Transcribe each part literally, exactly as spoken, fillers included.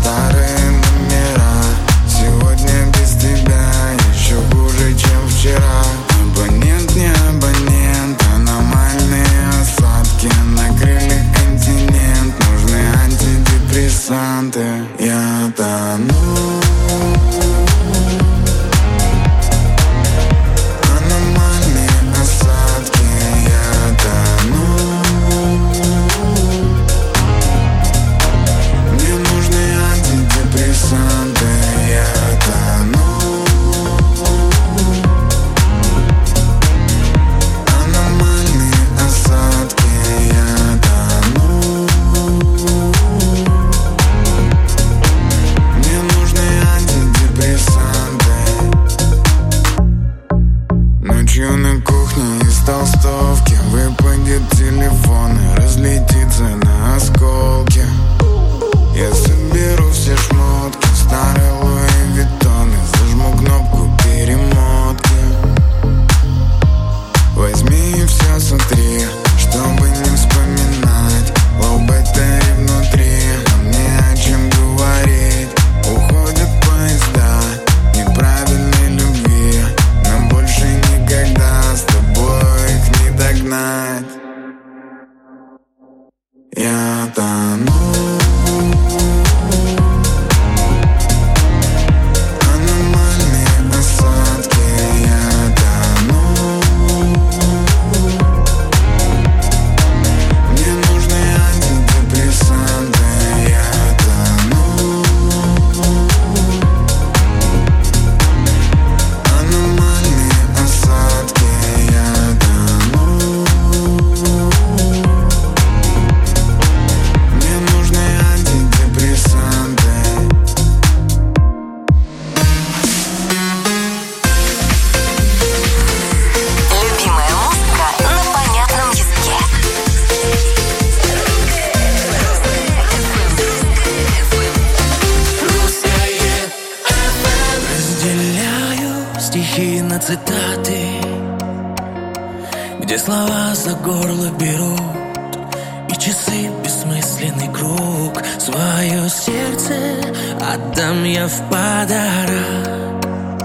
старые номера. Сегодня без тебя еще хуже, чем вчера. Абонент, не абонент, аномальные осадки накрыли континент. Нужны антидепрессанты. Я тону. На кухне из толстовки выпадет телефон и разлетится на осколки. Я соберу все шмотки, старые Луи Виттоны, зажму кнопку перемотки. Возьми и все сотри, чтобы не вспоминать лоу-баттери внутри. Нам не о чем говорить. Уходят поезда неправильной любви. Нам больше никогда с тобой их не догнать. Я тону. Цитаты, где слова за горло берут, и часы бессмысленный круг. Свое сердце отдам я в подарок.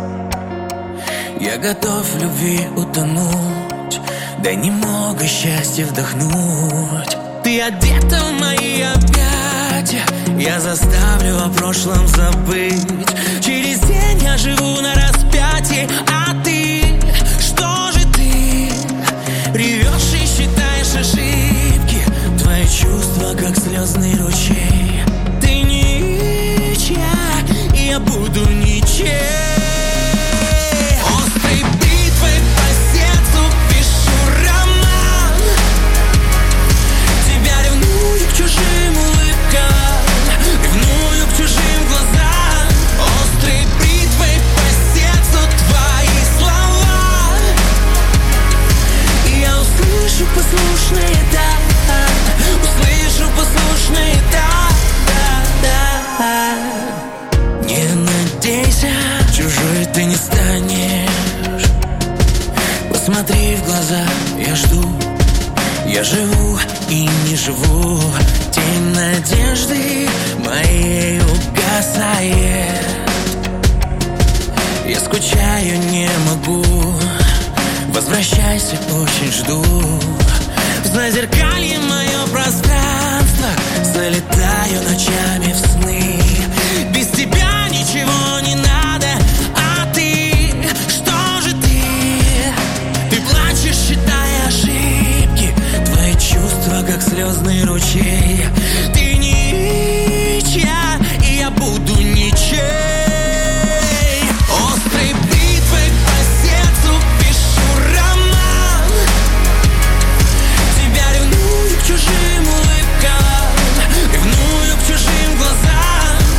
Я готов в любви утонуть, дай немного счастья вдохнуть. Ты одета в мои объятия, я заставлю о прошлом забыть. Через день я живу на распятии, а ты, что же ты? Ревешь и считаешь ошибки, твои чувства как слезный ручей. Ты ничья, и я буду ничей. Острой бритвой по сердцу пишу роман. Тебя ревную к чужим улыбкам, ревную к чужим глазам. Острой бритвой по сердцу твои слова, и я услышу послушные да, услышу послушные да, да, да. Не надейся, чужой ты не станешь. Посмотри в глаза, я жду. Я живу и не живу. Тень надежды моей угасает. Я скучаю, не могу. Возвращайся, очень жду. В зазеркалье мое пространство, залетаю ночами в сны. Без тебя ничего не надо, а ты, что же ты? Ты плачешь, считая ошибки, твои чувства как слезный ручей. Ты ничья, и я буду ничей. Острой бритвой по сердцу пишу роман. Тебя ревную к чужим улыбкам, ревную к чужим глазам.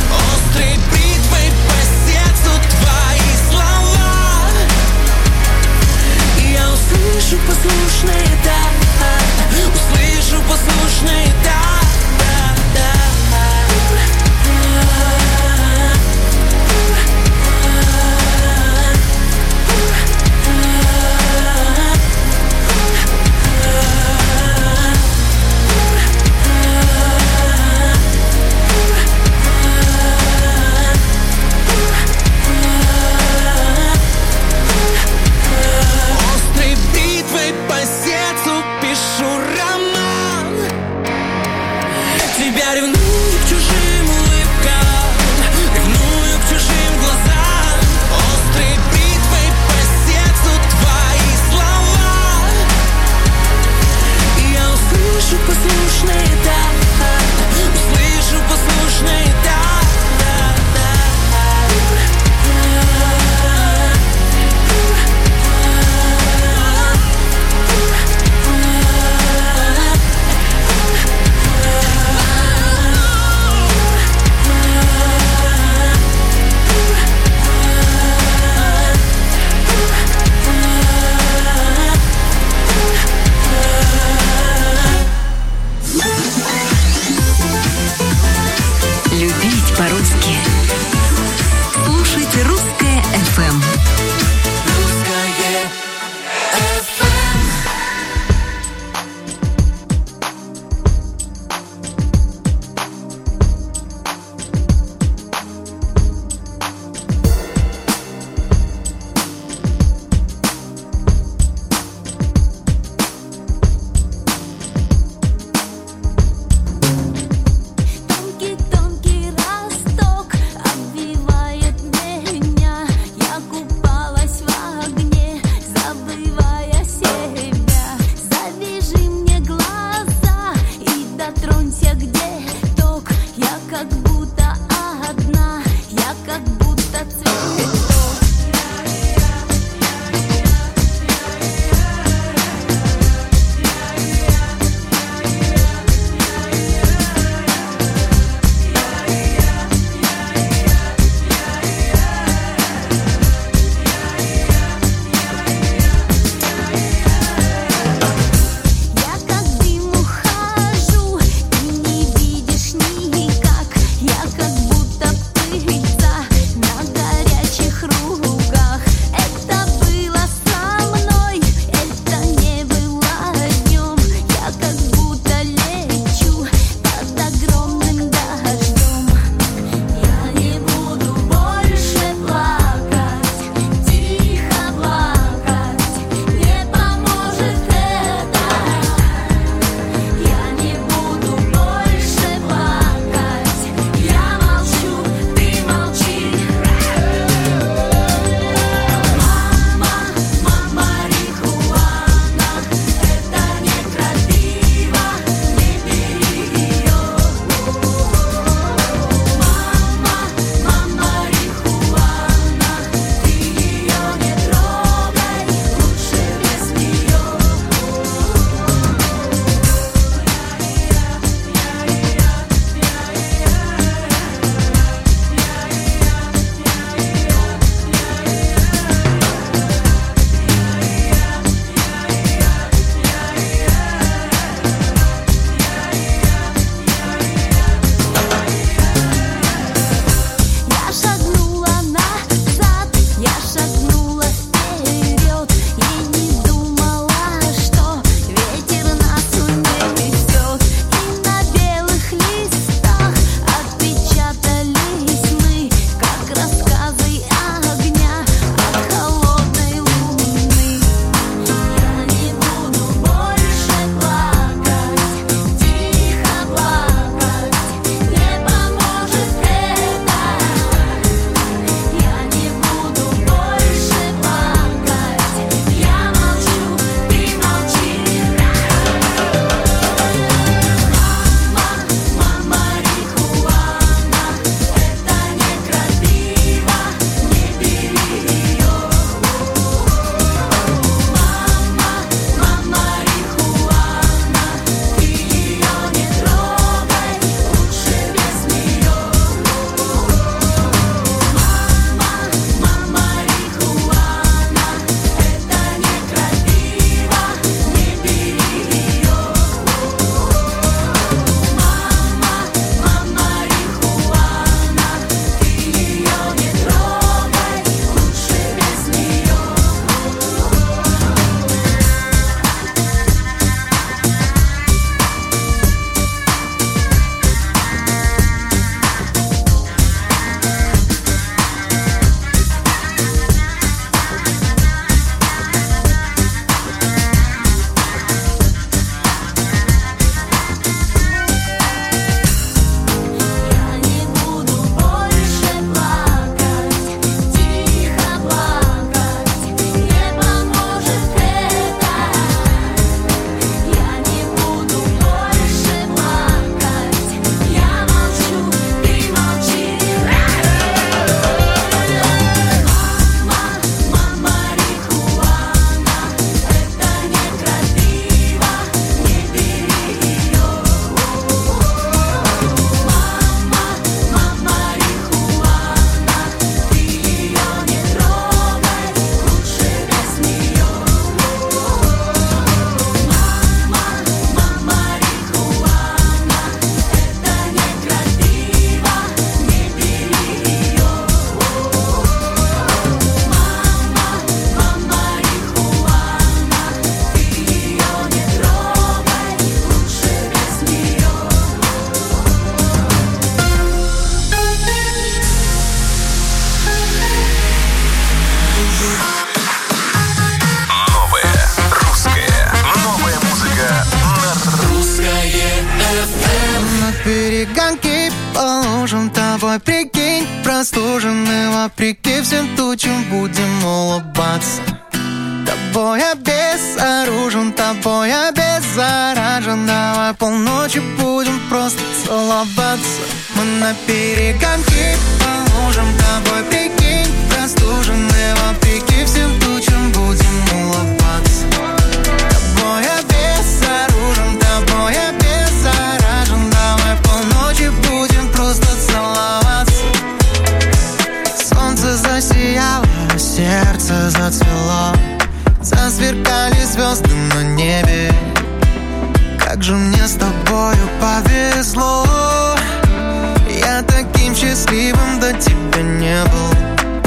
тобой, прикинь, простужены вопреки всем тучам будем улыбаться. Тобой я безоружен, тобой я беззаражен. Давай полночи будем просто целоваться. Мы на перегонки по лужам, тобой, прикинь, простужены вопреки всем тучам будем улыбаться. Тобой я безоружен, тобой я беззаражен. Давай полночи будем просто целоваться. Солнце засияло, сердце зацвело, засверкали звезды на небе. Как же мне с тобою повезло. Я таким счастливым до тебя не был.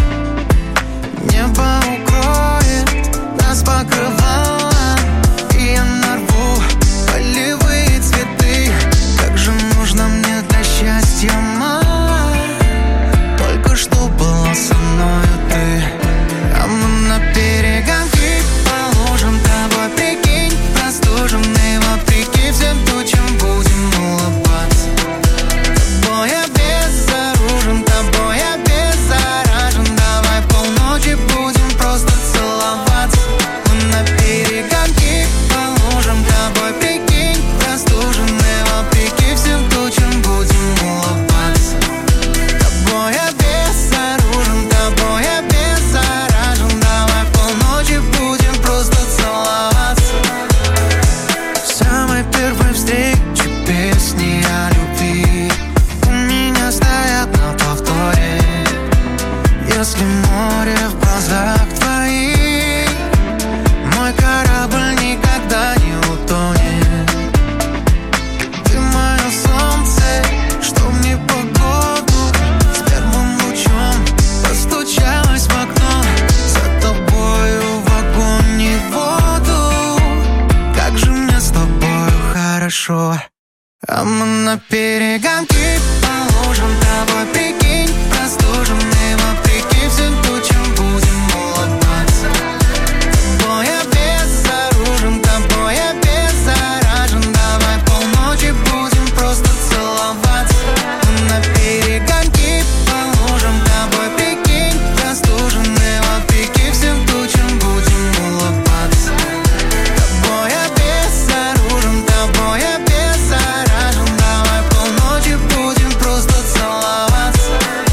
Небо укроет нас покрывало, и я нарву полевые цветы. Как же нужно мне для счастья мало. Только что была со мною ты. А мы на перегонки по лужам, тобой, прикинь, простужены вопреки всем тучам будем улыбаться. Тобой я безоружен, тобой я беззаражен. Давай полночи будем просто целоваться. Мы на перегонки по лужам, тобой, прикинь, простужены вопреки всем тучам будем улыбаться. Тобой я безоружен, тобой я беззаражен. Давай полночи будем просто целоваться. С самой первой встречи песни о любви у меня стоят на повторе. Если море в глазах твоих, мой корабль никогда не утонет. Ты мое солнце, что мне погоду, с первым лучом постучалась в окно. За тобою в огонь и воду, как же мне с тобою хорошо. А мы на перегонки по лужам, тобой, прикинь, простужены вопреки всем тучам будем улыбаться. Тобой я безоружен, тобой я беззаражен. Давай полночи будем просто целоваться. Мы на перегонки по лужам, тобой, прикинь, простужены вопреки всем тучам будем улыбаться. Тобой я безоружен, тобой я беззаражен. Давай полночи будем просто целоваться.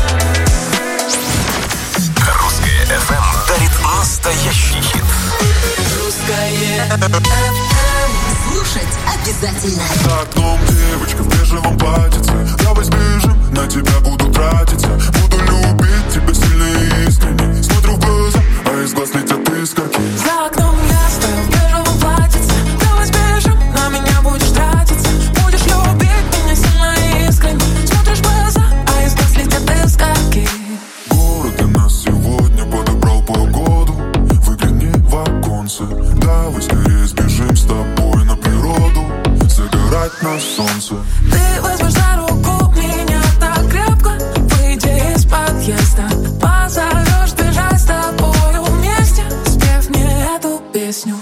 Русское эф эм дарит настоящий хит. Русское эф эм. Слушать обязательно. За окном девочка в бежевом платьице. Давай сбежим, на тебя буду тратиться. Буду любить тебя сильно и искренне. Смотрю в глаза, а из глаз летят искорки. За окном я стою в бежевом платьице. Давай сбежим, на меня будешь тратиться. Будешь любить меня сильно и искренне. Смотришь в глаза, а из глаз летят искорки. Город для нас сегодня подобрал погоду. Выгляни в оконце. Давай скорее сбежим с тобой на природу. Загорать на солнце. Ты возьмешь за руку меня так крепко. Выйди из подъезда. Позовешь бежать с тобою вместе. Спев мне эту песню.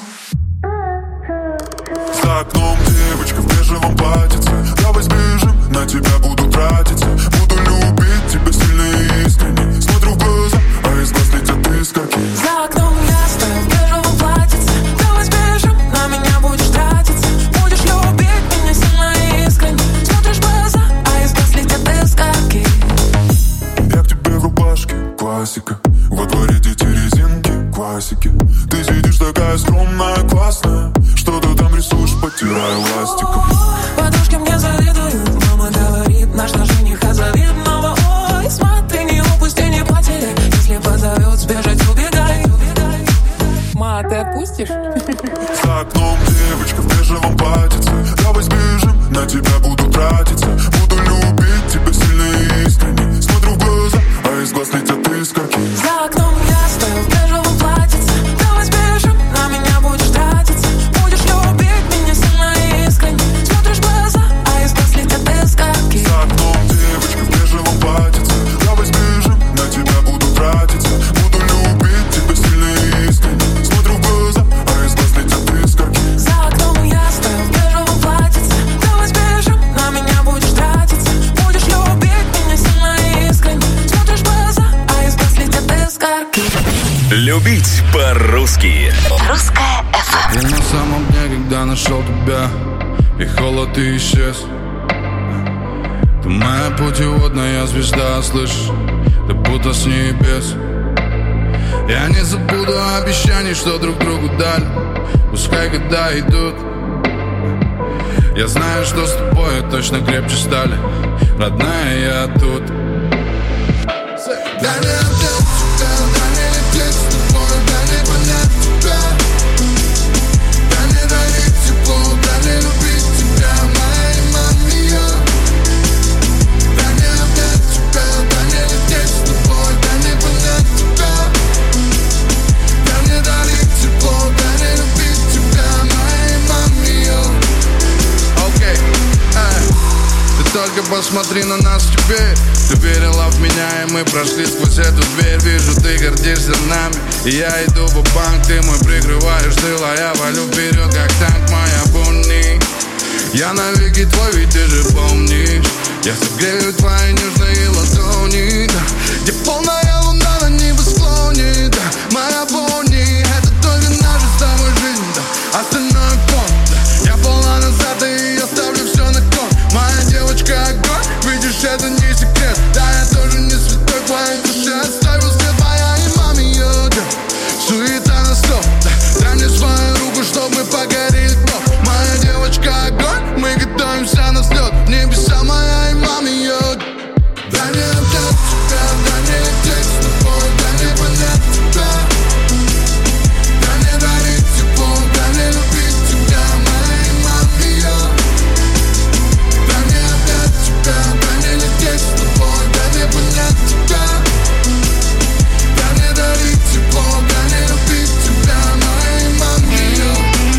За окном девочка в бежевом платьице. Давай сбежим, на тебя буду тратиться. Буду любить тебя сильно и искренне. Смотрю в глаза, а из глаз летят искорки. За окном я стою в бежевом платьице. Давай сбежим, на меня будешь тратиться. Будешь любить меня сильно и искренне. Смотришь в глаза, а из глаз летят искорки. Я к тебе в рубашке, классика. Во дворе дети резинки, классики. Ты сидишь такая скромная, классная. Что ты там рисуешь, потирая ластиком. Подружки мне завидуют. Мама говорит, наш наш жениха завидного. Ой, смотри, не упусти, не потеряй. Если позовет, сбежать, убегай. Ма, ты отпустишь? За окном девочка в бежевом платьице. Давай сбежим, на тебя буду тратиться. Буду любить тебя сильно и искренне. Смотрю в глаза, а из глаз летят искорки. За окном я стою в бежевом платьице. Давай сбежим, на меня будешь тратиться. Будешь любить меня сильно и искренне. Смотришь в глаза, а из глаз летят искорки. За окном девочка в бежевом платьице. Давай сбежим, на тебя буду тратиться. Буду любить тебя сильно и искренне. Смотрю в глаза, а из глаз летят искорки. За окном я стою в бежевом платьице. Давай сбежим, Любить по-русски. Русская эф эм. Я на самом дне, когда нашел тебя, и холод и исчез. Ты моя путеводная звезда, слышишь, ты будто с небес. Я не забуду обещаний, что друг другу дали, пускай года идут. Я знаю, что с тобой точно крепче стали, родная, я тут. Дай мне обнять тебя, дай мне лететь с тобой, дай мне понять тебя. Дай мне дарить тепло, дай мне любить тебя, моя мамия. Дай мне обнять тебя, дай мне лететь с тобой, дай мне понять тебя. Дай мне дарить тепло, дай мне любить тебя, моя мамия. Окей, эй, ты только посмотри на нас теперь. Ты верила в меня, и мы прошли сквозь эту дверь. Вижу, ты гордишься нами, и я иду в банк. Ты мой прикрываешь тыл, а я валю вперед, как танк, моя Бонни. Я навеки твой, ведь ты же помнишь. Я согрею твои нежные ладони, да. Где полная луна на небосклоне, да. Моя Бонни, это только наша с тобой жизнь, да. Остальное фон, да. Я полна назад, и я ставлю все на кон. Моя девочка огонь, видишь, это не секрет. Да, я тоже не святой, в твоей душе оставил след, моя и мамия, да. Суета на стоп, да. Дай мне свою руку, чтоб мы погорели вновь. Моя девочка огонь, мы готовимся на взлет. В небеса, моя и мамия. Дай мне обнять тебя, дай мне лететь с тобой, дай мне понять тебя. Дай мне дарить тепло, дай мне любить тебя, моя и мамия. Дай мне обнять тебя, дай мне лететь с тобой, дай мне понять тебя. Дай мне дарить тепло, дай мне любить тебя, моя и мамия.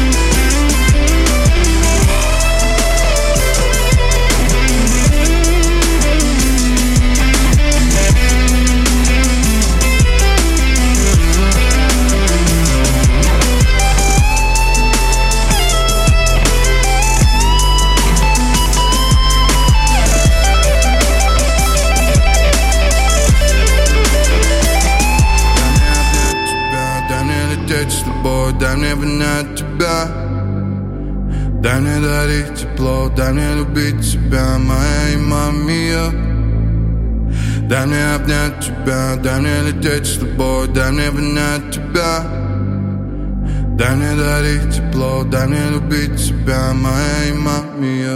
Дай мне понять тебя, дай мне дарить тепло, дай мне любить тебя, моя и мамия. Дай мне обнять тебя, дай мне лететь с тобой, дай мне понять тебя. Дай мне дарить тепло, дай мне любить тебя, моя и мамия.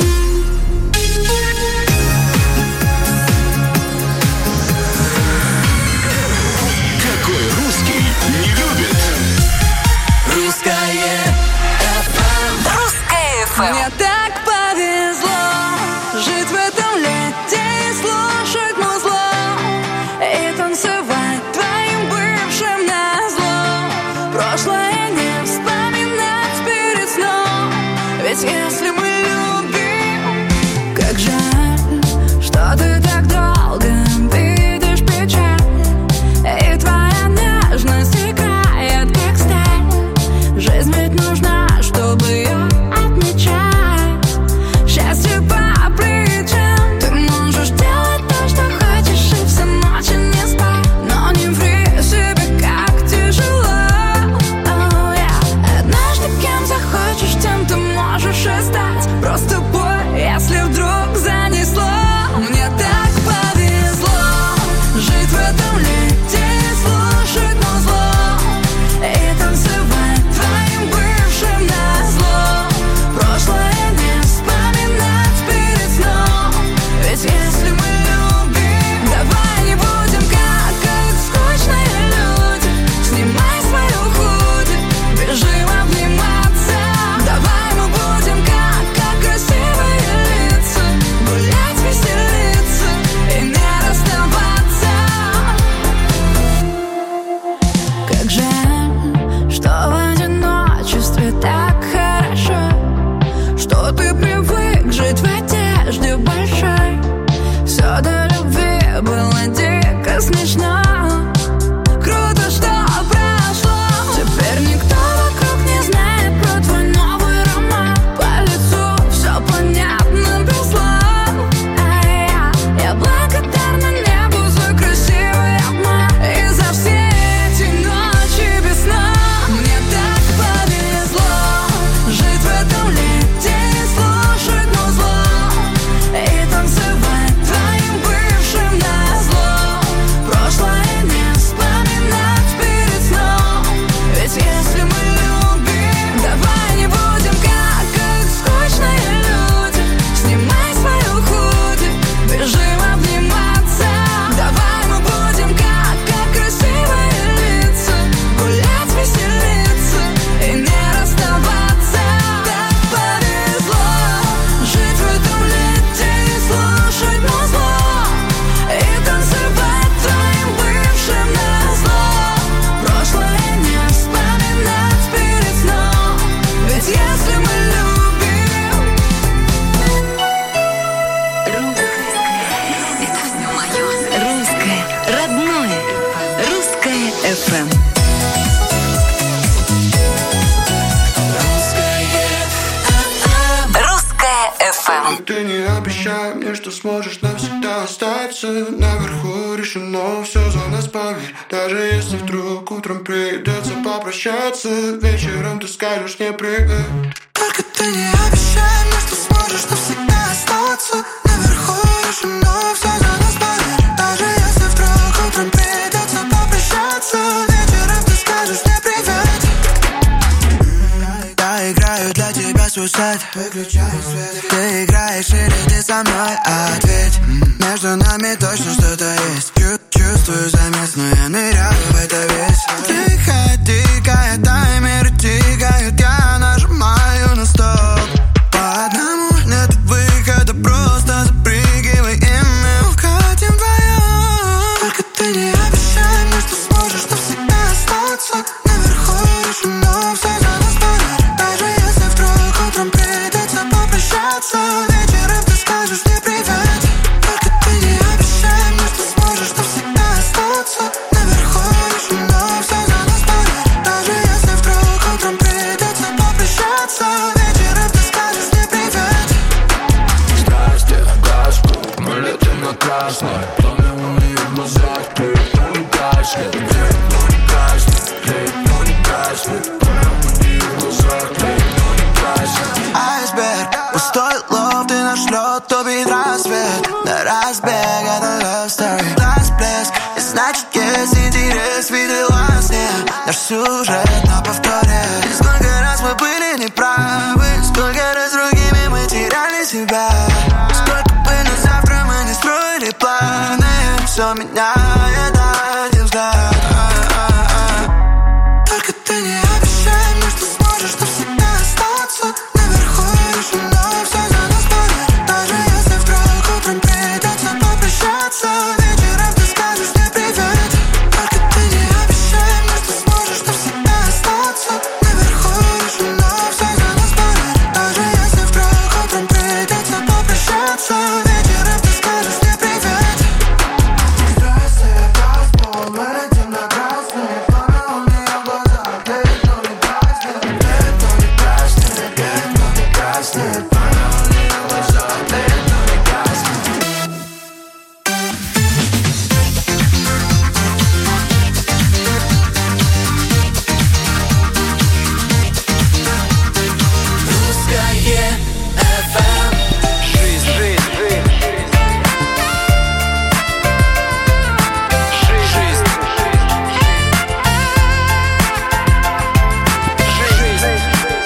Какой русский не любит? Русская эф эм. Русская эф эм. Мне так повезло жить в этом лете и слушать музло и танцевать твоим бывшим назло. Прошлое не вспоминать перед сном, ведь если мы любим, эф эм. Русская эф эм. Ты не обещай мне, что сможешь навсегда остаться наверху, решено все за нас, поверь. Даже если вдруг утром придется попрощаться, вечером ты скажешь мне привет. Только ты не обещай мне, что сможешь навсегда остаться наверху, решено все за нас, поверь. Даже если вдруг утром придется попрощаться, вечером ты скажешь мне привет. Я играю для тебя сюжет, выключай свет. Ты играешь или ты со мной, ответь. Между нами точно что-то есть. Чувствую замес, но я ныряю в это весь. Тихо, тикает таймер, тикает, я нажимаю на стоп. По одному нет выхода, просто запрыгивай, и мы укатим вдвоем. Только ты не обещай мне, что сможешь навсегда остаться наверху, решено все за нас, поверь. Даже если вдруг утром придется попрощаться, вечером ты скажешь мне привет. Только ты не обещай мне, что сможешь навсегда остаться наверху, решено все за нас, поверь. Даже если вдруг утром придется попрощаться, вечером ты скажешь мне привет. Страсти гаснут, мы летим на красной, пламя у нее в глазах, ты не гаснет, ты не гаснет, ты не гаснет, пламя у нее в глазах, ты не гаснет. Айсберг, пустой лов, ты наш лед, топит рассвет. На разбег, это love story. Глаз блеск, и значит есть интерес, видела во сне наш сюжет на повторе. И сколько раз мы были неправы, сколько раз другими мы теряли себя. Сколько бы на завтра мы не строили планы, все меняет один взгляд. Только ты не обещай мне, что сможешь навсегда остаться наверху, решено все за нас, поверь. Даже если вдруг утром придется попрощаться, вечером ты скажешь мне привет. Только ты не обещай мне, что сможешь навсегда остаться наверху, решено все за нас, поверь. Даже если вдруг утром придется попрощаться, вечером ты скажешь мне привет. Стрессы, газпол, мы летим на красный, пламя у меня в глазах, ты но не гаснет, ты но не гаснет, ты но не гаснет, пламя у меня в глазах, ты но не гаснет. Русская эф эм. Жизнь, жизнь, жизнь, жизнь, жизнь, жизнь,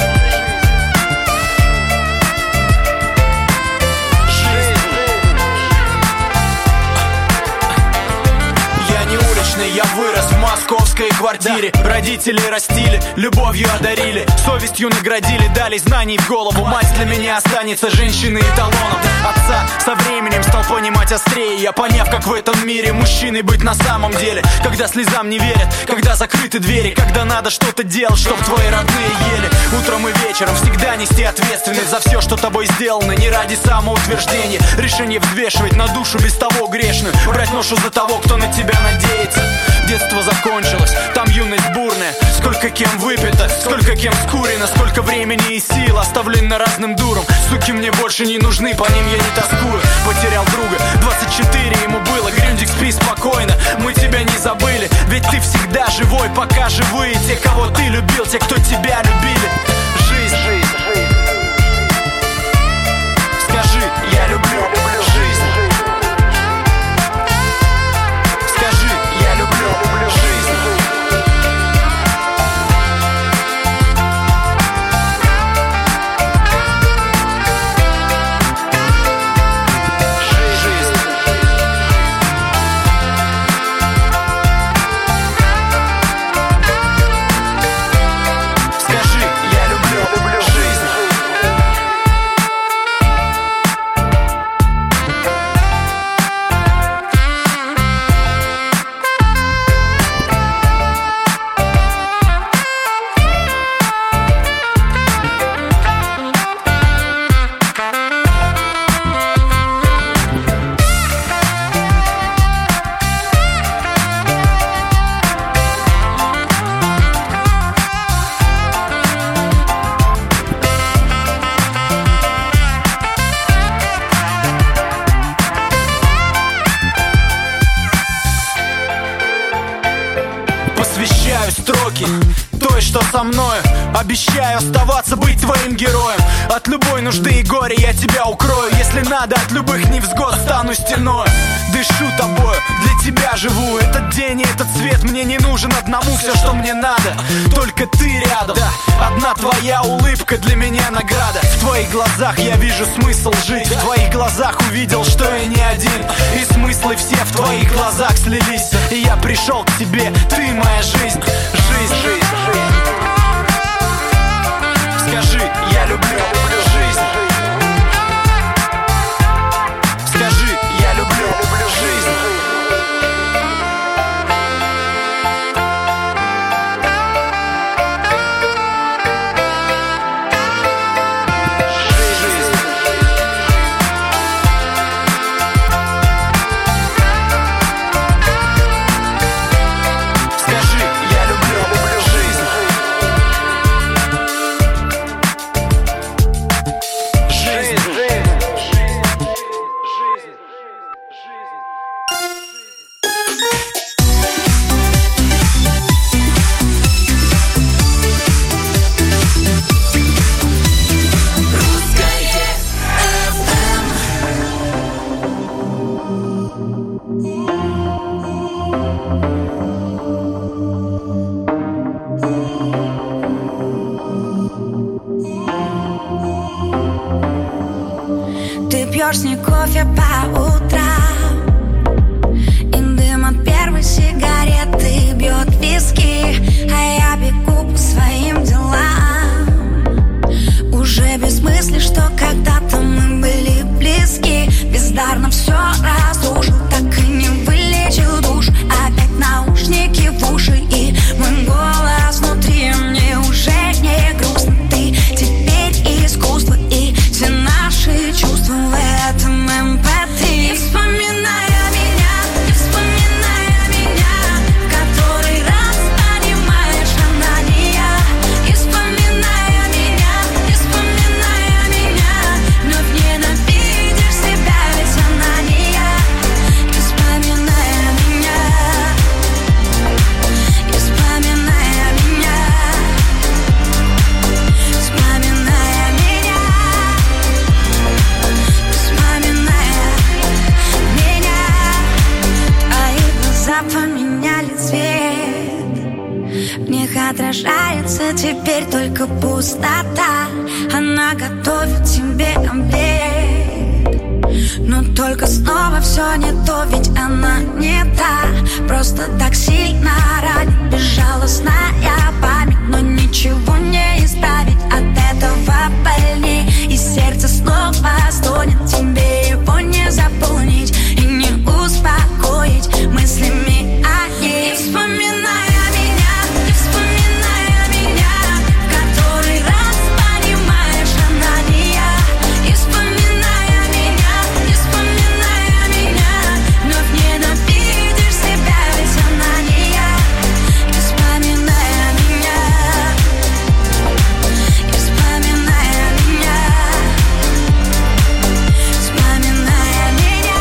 Я не уличный, я вырос в московской квартире. Родители растили, любовью одарили, совестью наградили, дали знаний в голову. Мать для меня останется женщиной эталоном. Отца со временем стал понимать острее, я поняв, как в этом мире мужчиной быть на самом деле. Когда слезам не верят, когда закрыты двери, когда надо что-то делать, чтоб твои родные ели. Утром и вечером всегда нести ответственность за все, что тобой сделано, не ради самоутверждения. Решение взвешивать на душу без того грешную, брать ношу за того, кто на тебя надеется. Детство закончилось, там юность бурная. Сколько кем выпито, сколько кем скурено, сколько времени и сил оставлено разным дурам. Суки мне больше не нужны, по ним я не тоскую. Потерял друга, двадцать четыре ему было. Гриндик, спи спокойно, мы тебя не забыли. Ведь ты всегда живой, пока живые те, кого ты любил, те, кто тебя любили. Жизнь, жизнь, жизнь. Скажи, я люблю жизнь. Скажи, я люблю жизнь. Жизнь. Скажи, вспоминаю строки той, что со мною. Обещаю оставаться, быть твоим героем. От любой нужды и горя я тебя укрою. Если надо, от любых невзгод стану стеной. Дышу тобою, для тебя живу. Этот день и этот свет мне не нужен одному. Все, что мне надо, только ты рядом. Да, одна твоя улыбка для меня награда. В твоих глазах я вижу смысл жить. В твоих глазах увидел, что я не один. И смыслы все в твоих глазах слились. И я пришел к тебе, ты моя жизнь. Жизнь, жизнь, жизнь. Скажи, я люблю, люблю жизнь. Скажи, я люблю, люблю жизнь. Пьешь с ней кофе по утрам, и дым от первой сигареты бьет виски, а я бегу по своим делам. Уже без мысли, что когда-то мы были близки. Бездарно все разрушил, так и не вылечил душу. Опять наушники в уши, и мой голос внутри. Мне уже не грустно, ты теперь искусство, и все наши чувства в этом эм пэ три. Не вспоминая меня, не вспоминая меня, в который раз понимаешь, она не я. Не вспоминая меня, не вспоминая меня, вновь ненавидишь себя, ведь она не я. Не вспоминая меня, не вспоминая меня, вспоминая меня, вспоминая меня. Твои глаза поменяли цвет, в них отражается теперь только пустота. Она готовит тебе омлет, но только снова все не то, ведь она не та. Просто так сильно ранит безжалостная память, но ничего не исправить, от этого больней. И сердце снова стонет, тебе его не заполнить и не успокоить мыслями о ней. Не вспоминая меня, не вспоминая меня, в который раз понимаешь, она не я. Не вспоминая меня, не вспоминая меня, вновь ненавидишь себя, ведь она не я. Не вспоминая меня, не вспоминая меня, вспоминая меня,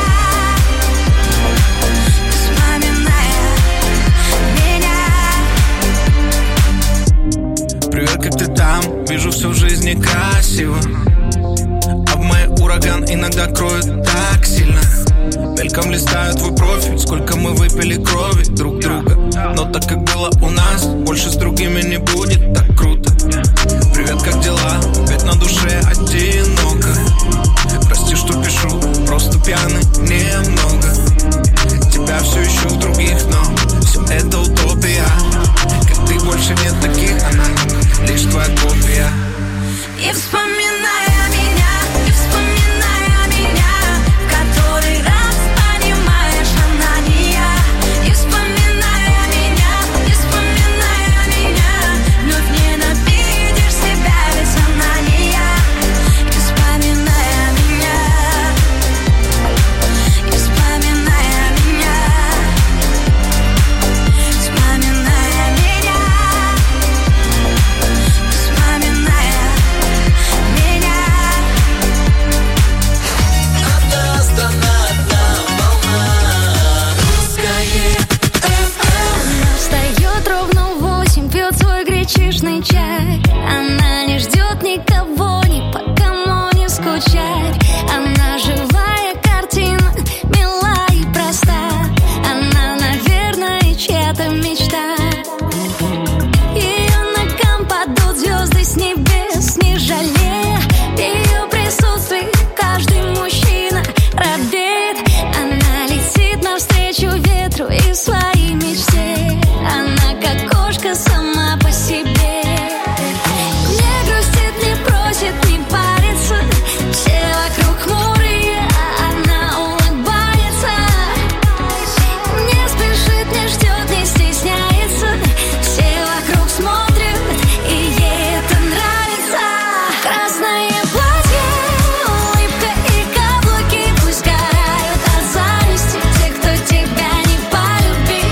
вспоминая меня. Привет, как ты там? Вижу, все в жизни красиво, а в моей ураган иногда кроет так сильно. Мельком листаю твой профиль, сколько мы выпили крови друг друга. Но так как было у нас, больше с другими не будет так круто. Привет, как дела? Ведь на душе одиноко. Прости, что пишу, просто пьяный немного. Тебя все ищу в других, но все это утопия. Как ты, больше нет таких, она лишь твоя копия. Не вспоминая меня, не вспоминая меня, в который раз понимаешь, она не я. Не вспоминая меня, не вспоминая меня, вновь ненавидишь себя, ведь она не я. Не вспоминая меня, нежный чай. Она не ждет никого, ни по кому не скучать. Она живая картина, мила и проста. Она, наверное, чья-то мечта. Ее ногам падут звезды с небес, не жалея. В ее присутствии каждый мужчина робеет. Она летит навстречу ветру и своей мечте. Она как кошка сама по себе. Не грустит, не просит, не парится. Все вокруг хмурые, а она улыбается. Не спешит, не ждет, не стесняется. Все вокруг смотрят, и ей это нравится. Красное платье, улыбка и каблуки. Пусть сгорают от зависти те, кто тебя не полюбил.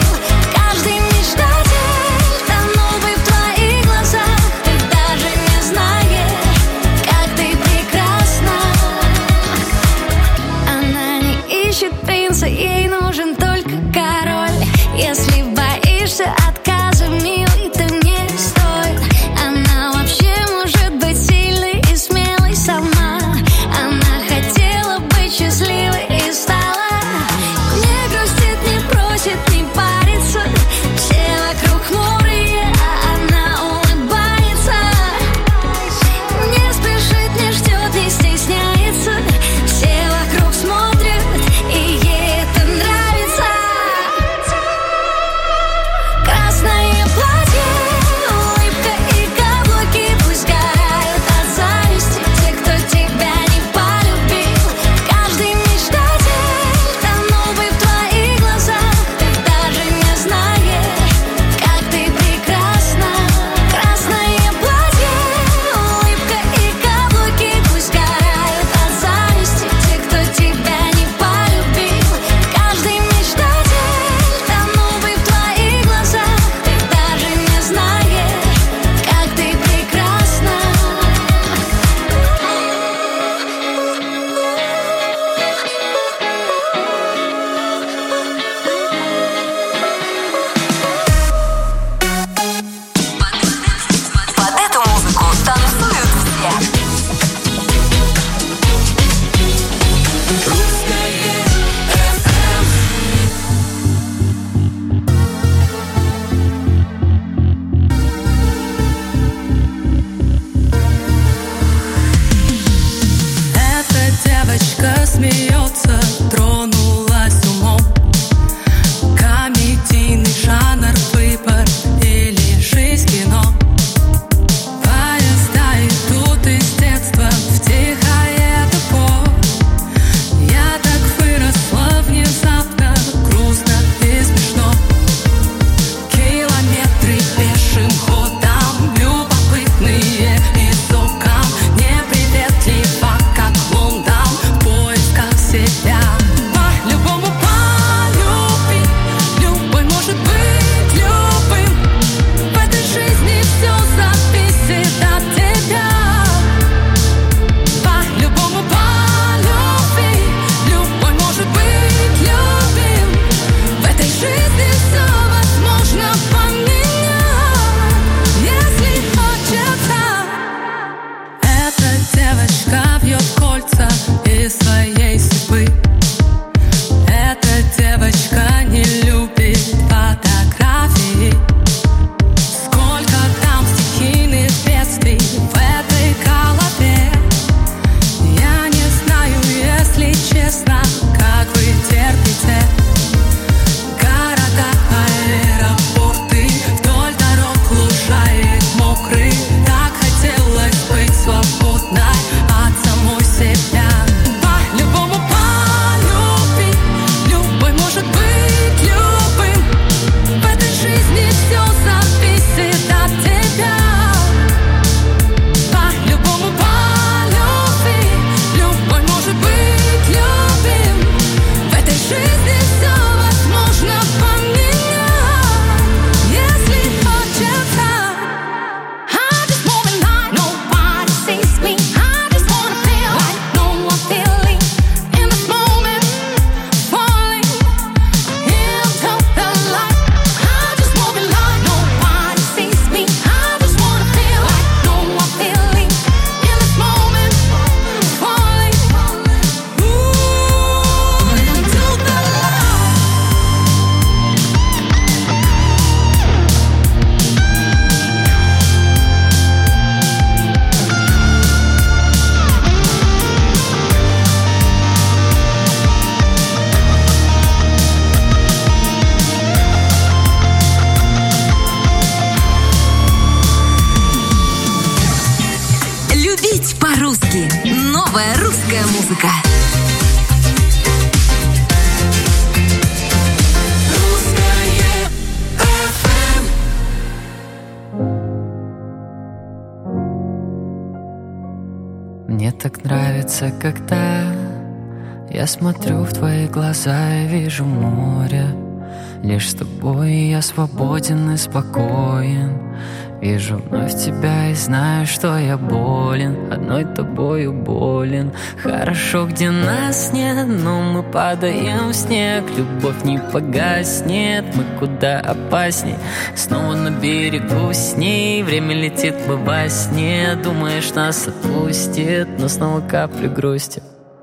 так нравится, когда я смотрю в твои глаза и вижу море. Лишь с тобой я свободен и спокоен. Вижу вновь тебя и знаю, что я болен. Одной тобою болен. Хорошо, где нас нет, но мы падаем в снег. Любовь не погаснет, мы куда опасней. Снова на берегу с ней. Время летит, мы во сне. Думаешь, нас отпустит, но снова капли грусти.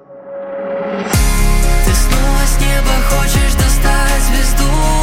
Ты снова с неба хочешь достать звезду,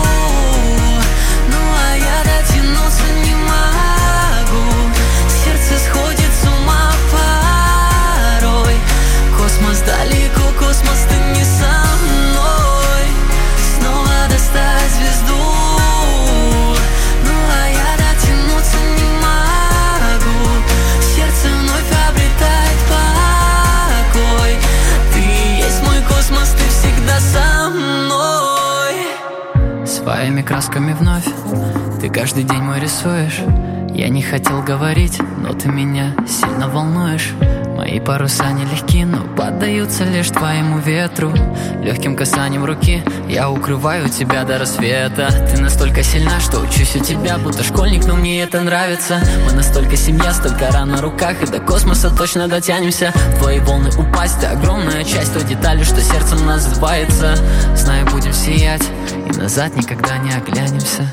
ну а я дотянуться не могу. Сердце сходит с ума порой. Космос далеко, космос, ты не со мной. Снова достать звезду, ну а я дотянуться не могу. Сердце вновь обретает покой. Ты есть мой космос, ты всегда со мной. Своими красками вновь ты каждый день мой рисуешь. Я не хотел говорить, но ты меня сильно волнуешь. Мои паруса нелегки, но поддаются лишь твоему ветру. Легким касанием руки я укрываю тебя до рассвета. Ты настолько сильна, что учусь у тебя, будто школьник, но мне это нравится. Мы настолько семья, столько ран на руках, и до космоса точно дотянемся. В твои волны упасть, огромная часть той детали, что сердцем называется. Знаю, будем сиять, и назад никогда не оглянемся.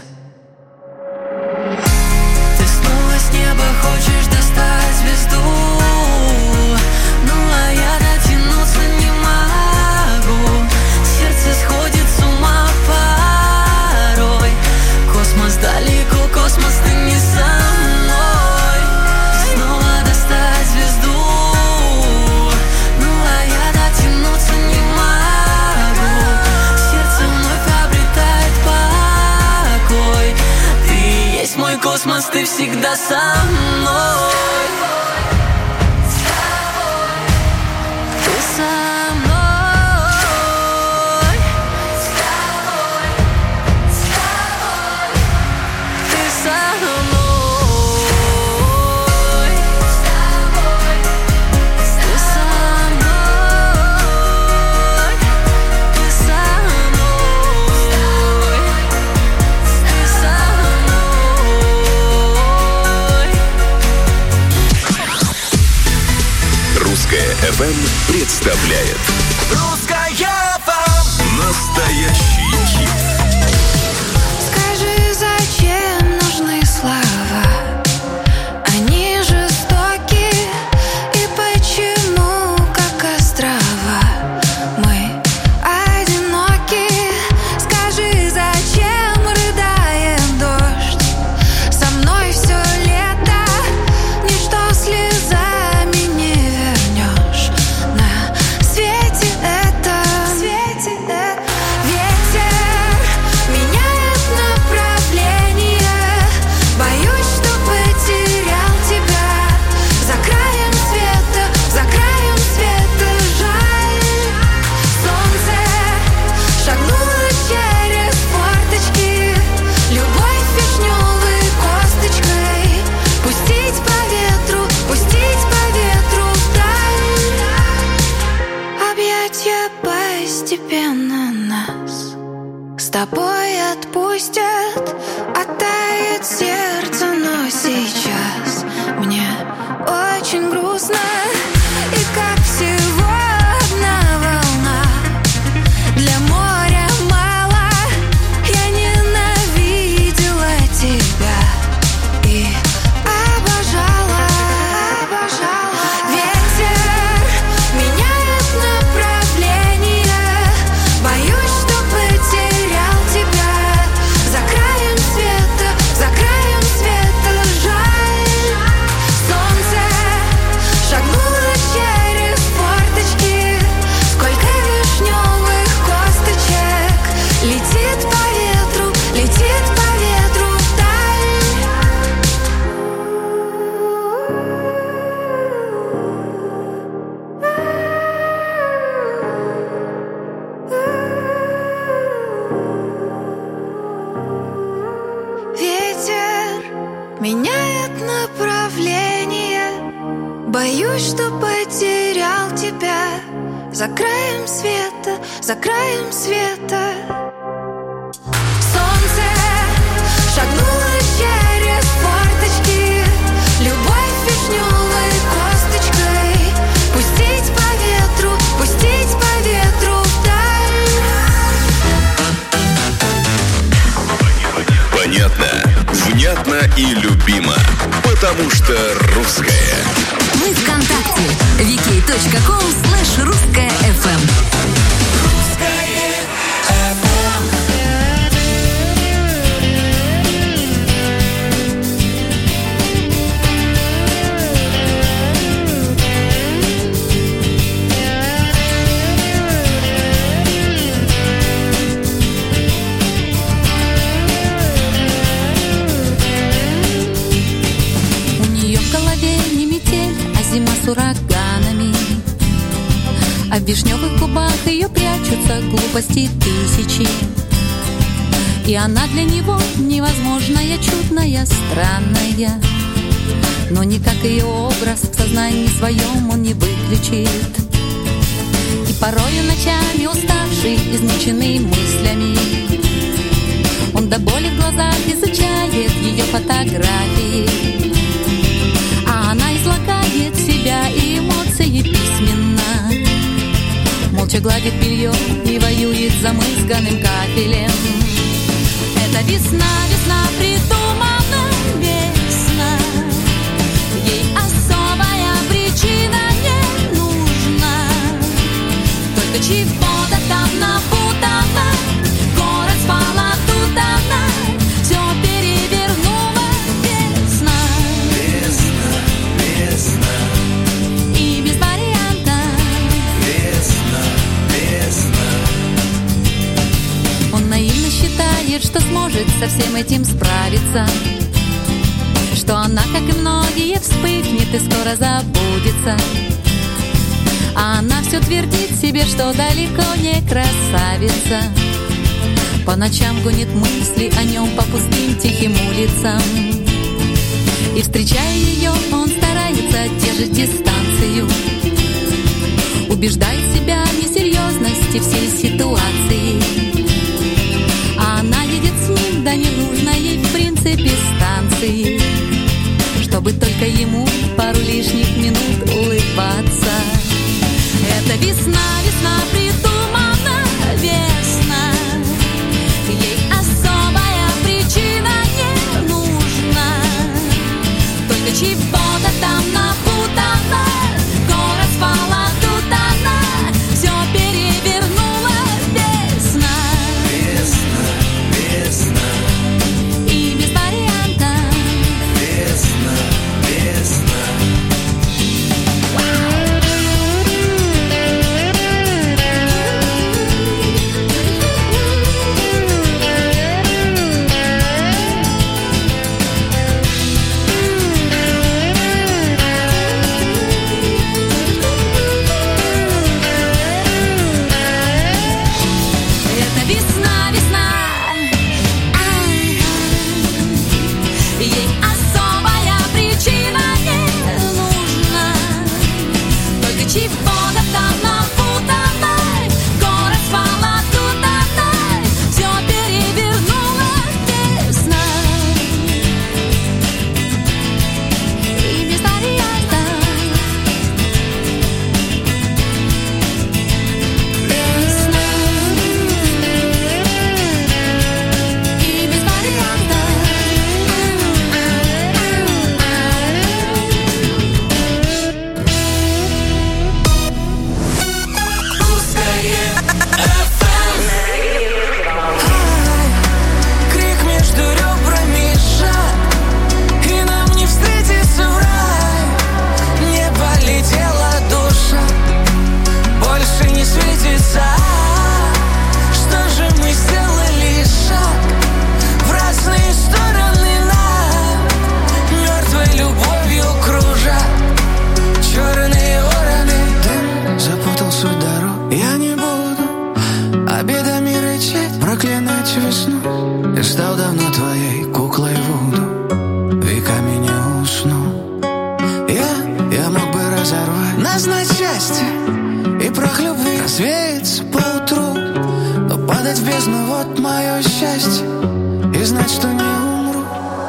Ты снова с неба хочешь достать звезду, ну а я дотянуться не могу. Сердце сходит с ума порой. Космос далеко, космос, ты не со мной. Снова достать звезду, ну а я дотянуться не могу. Сердце вновь обретает покой. Ты есть мой космос, ты всегда со мной. Ты со мной. Ты со мной. Ты со мной. Ты со мной. Ты со мной. Русское эф эм представляет Русская эф эм. настоящий хит. Скажи, зачем нужны слова? Они жестоки, и почему, как острова, мы одиноки? Скажи, зачем рыдает дождь? Со мной все лето, ничто слезами не вернешь. На свете это, свете это. Ветер меняет направление. Боюсь, что потерял тебя. За краем света, за краем света жаль. Солнце шагнуло через форточки. Любовь вишневой косточкой. Пустить по ветру, пустить по ветру вдаль. Объятья постепенно нас с тобой отпустят. Оттает сердце, но сейчас мне очень грустно. И как всего одна волна для моря мало. Я ненавидела тебя и обожала, обожала. Ветер меняет направление. Боюсь, что потерял тебя. За краем света, за краем света жаль. Солнце шагнуло через форточки. Сколько вишневых косточек. Летит по ветру, летит по ветру вдаль. Ветер меняет направление. Боюсь, что потерял тебя за краем света, за краем света. Солнце шагнуло через форточки, любовь вишневой косточкой. Пустить по ветру, пустить по ветру вдаль. Понятно, внятно и любимо, потому что русская. Мы ВКонтакте. вики точка ком слэш русская эф эм. С ураганами, а в вишневых губах ее прячутся глупости тысячи. И она для него невозможная, чудная, странная. Но никак ее образ в сознании своем он не выключит. И порою ночами уставший, измученный мыслями, он до боли в глазах изучает ее фотографии. А она излагает себя и эмоции письменно, молча гладит белье и воюет замызганным кафелем. Это весна, весна придумана, весна. Ей особая причина не нужна, только чего-то там напутано. Город спала, тут она все перевернула. Весна, и без варианта. Весна, весна. Он наивно считает, что сможет со всем этим справиться, что она, как и многие, вспыхнет и скоро забудется. А она все твердит себе, что далеко не красавица. По ночам гонит мысли о нем по пустым тихим улицам. И встречая ее, он старается держать дистанцию, убеждает себя в несерьезности всей ситуации. А она едет с ним до ненужной ей в принципе станции, чтобы только ему пару лишних минут улыбаться. Это весна, весна придумана, весна. Ей особая причина не нужна, только чего-то там напутано. Город спала, тут она все перевернула. Весна, весна, весна. И без варианта. Весна, весна. развеется поутру. Но падать в бездну — вот мое счастье, и знать, что не умру.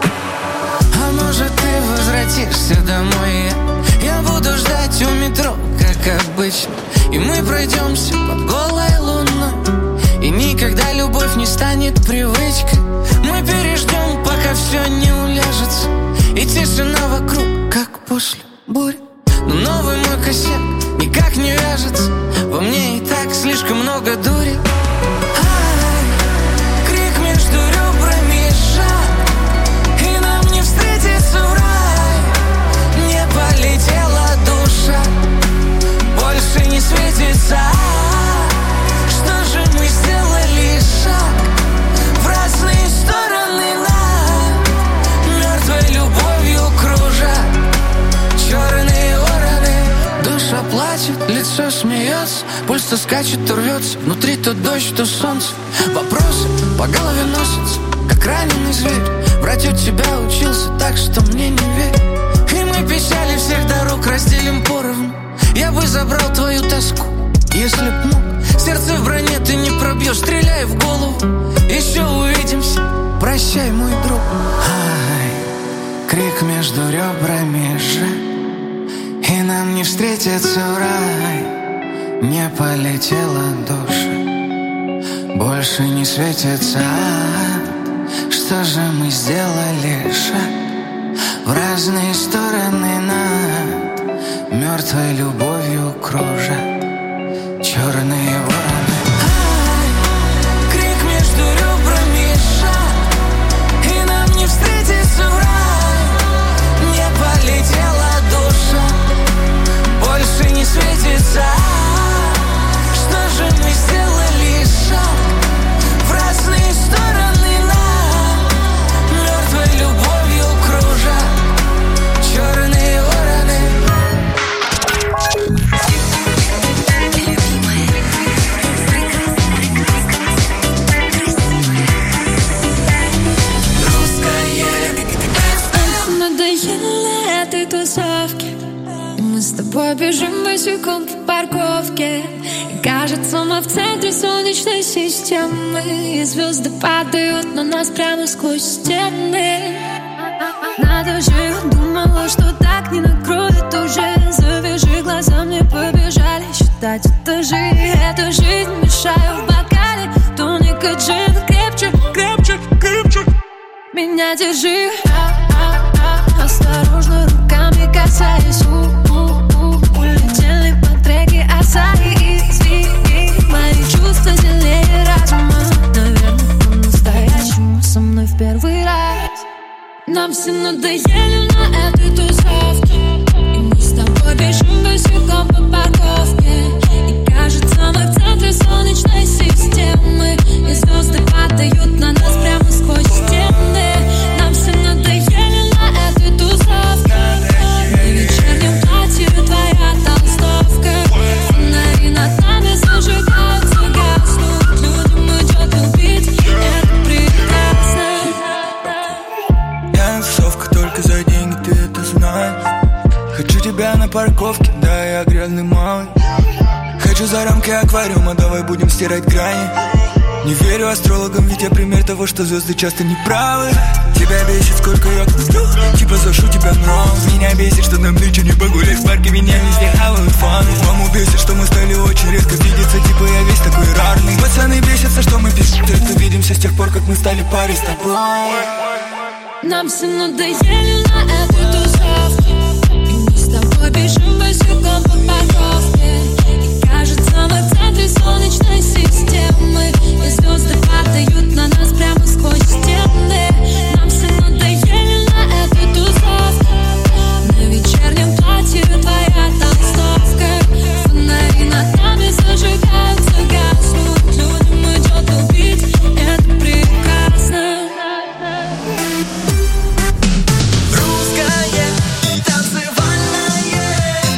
А может, ты возвратишься домой, я, я буду ждать у метро, как обычно. И мы пройдемся под голой луной, и никогда любовь не станет привычкой. Мы переждем, пока все не уляжется, и тишина вокруг, как после бури. Но новый мой косяк никак не вяжется, во мне и так слишком много дури. Ай, крик между ребрами сжат, и нам не встретиться в рай. Не полетела душа, больше не светится. Что же мы сделали шаг в разные стороны, нам мертвой любовью кружат черные вороны. Душа плачет, лицо смеется, пульс то скачет, то рвется, внутри то дождь, то солнце. Вопросы по голове носятся, как раненый зверь. Врать у тебя учился так, что мне не верь. И мы печали всех дорог разделим поровну. Я бы забрал твою тоску, если б мог. Сердце в броне ты не пробьешь, стреляй в голову. Еще увидимся, прощай, мой друг. Ай, крик между ребрами же, и нам не встретиться в рай. Не полетела душа, больше не светится. Что же мы сделали шаг в разные стороны, над мертвой любовью кружат черные вороны. Ай, крик между ребрами сжат, и нам не встретиться в рай. Не полетела душа, больше не светится. Что же мы сделали шаг в разные стороны, нам мертвой любовью кружат черные вороны. Надоели этой тусовки, и мы с тобой бежим босиком по парковке. И кажется, мы в центре солнечной системы, и звезды падают на нас прямо сквозь стены. Надо же, думала, что так не накроет уже. Завяжи глаза, мне побежали считать этажи. Эта жизнь мешаю в бокале тоника джин. Крепче, крепче, крепче меня держи. Осторожно, руками касаясь, у-у-у. Улетели по треке Асаи. Извини, мои чувства сильнее разума. Наверное, по-настоящему со мной в первый раз. Нам все надоели на этой тусовке, и мы с тобой бежим босиком по парковке. И кажется, мы в центре солнечной системы, и звезды падают на нас прямо сквозь стены. Нам все надоели на этой тусовке. В вечернем платье твоя толстовка. Фонари над нами зажигаются, гаснут. Людям идет убить, это прекрасно. Я тусовка только за деньги, ты это знаешь. Хочу тебя на парковке, да, я грязный малый. Хочу за рамки аквариума, давай будем стирать грани. Не верю астрологам, ведь я пример того, что звезды часто не правы. Тебя бесит, сколько я куплю, типа зашу тебя нрав. Меня бесит, что нам ночью не погулять в парке, меня везде хавают фаны. Маму бесит, что мы стали очень редко видеться, типа я весь такой рарный. Пацаны бесятся, что мы пишем, только видимся с тех пор, как мы стали парой с тобой. Нам все надоели на этой тусовке, и мы с тобой бежим босиком по парковке. И кажется, мы в центре солнечной системы, и звезды падают на нас прямо сквозь стены. Нам все надоели на этой тусовке. На вечернем платье твоя толстовка. Фонари над нами зажигаются, гаснут. Людям идет убить, это прекрасно. Русское танцевальное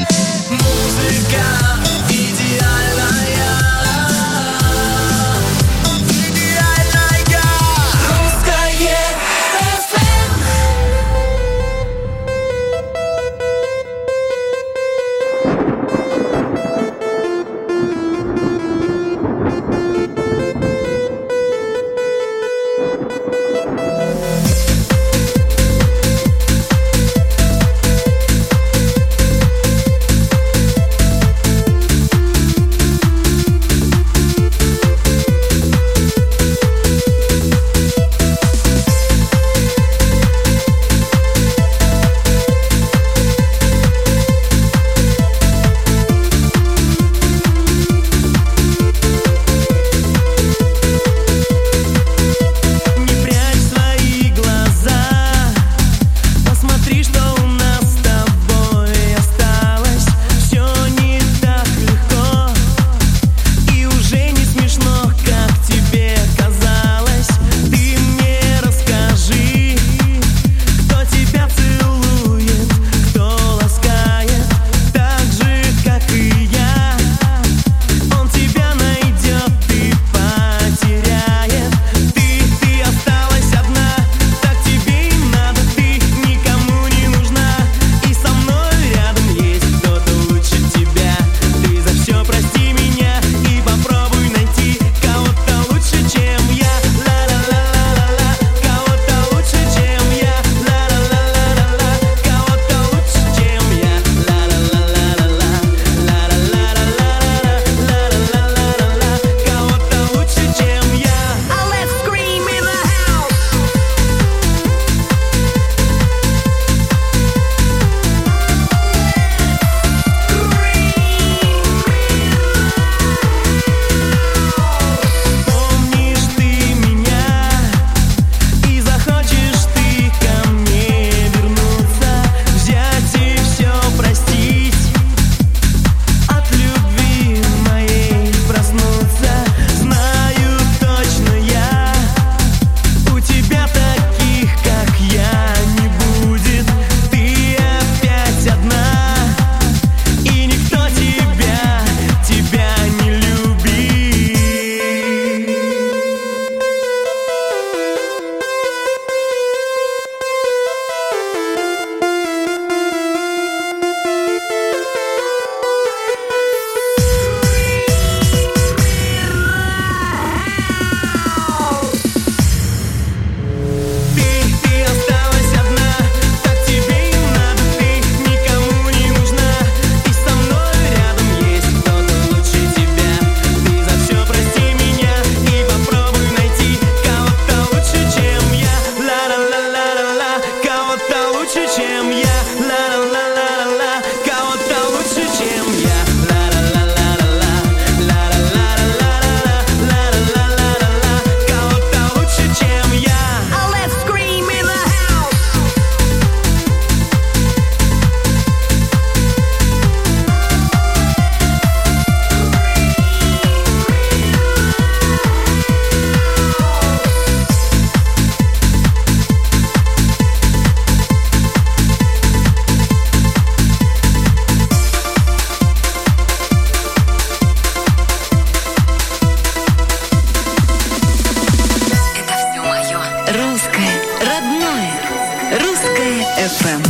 Русское, родное, Русское эф эм.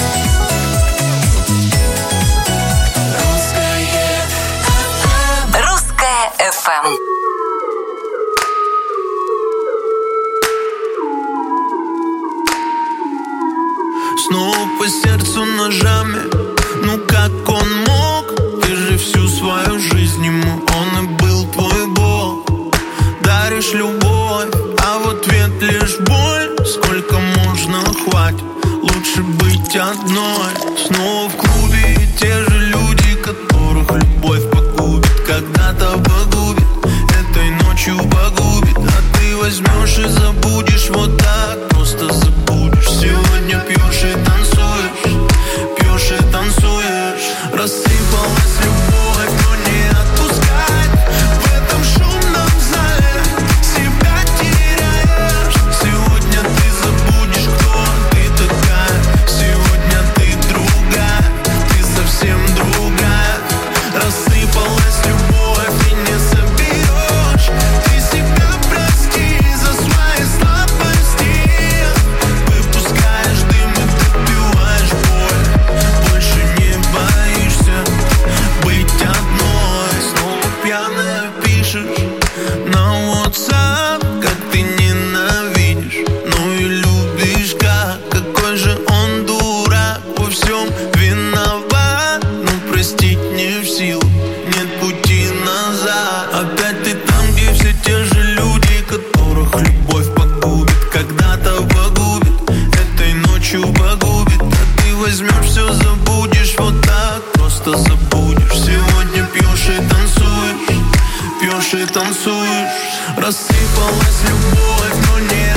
Русское эф эм. Снова по сердцу ножами. Ну как он мог? Ты же всю свою жизнь ему, он и был твой бог. Даришь любовь, а в ответ лишь боль. Сколько можно, хватит, лучше быть одной. Снова в клубе и те же люди, которых любовь погубит. Когда-то погубит, этой ночью погубит. А ты возьмешь и забудешь вот так, просто забудешь. Сегодня пьешь и танцуешь, пьешь и танцуешь. Рассыпалась любовь, но не отпускать. В этом шумном зале себя теряешь. Сегодня ты забудешь, кто ты такая. Сегодня ты другая, ты совсем другая. Рассыпалась любовь и не соберешь. Ты себя прости за свои слабости. Выпускаешь дым и допиваешь боль. Больше не боишься быть одной. Снова пьяная пишешь на WhatsApp, как ты ненавидишь, ну и любишь как. Какой же он дурак, во всем виноват. Ну простить не в силу, нет пути назад. Опять ты там, где все те же люди, которых любовь погубит. Когда-то погубит, этой ночью погубит. А ты возьмешь все, забудешь вот так, просто забудешь. Сегодня пьешь и танцуешь, пьешь и танцуешь. Рассыпалась любовь, но не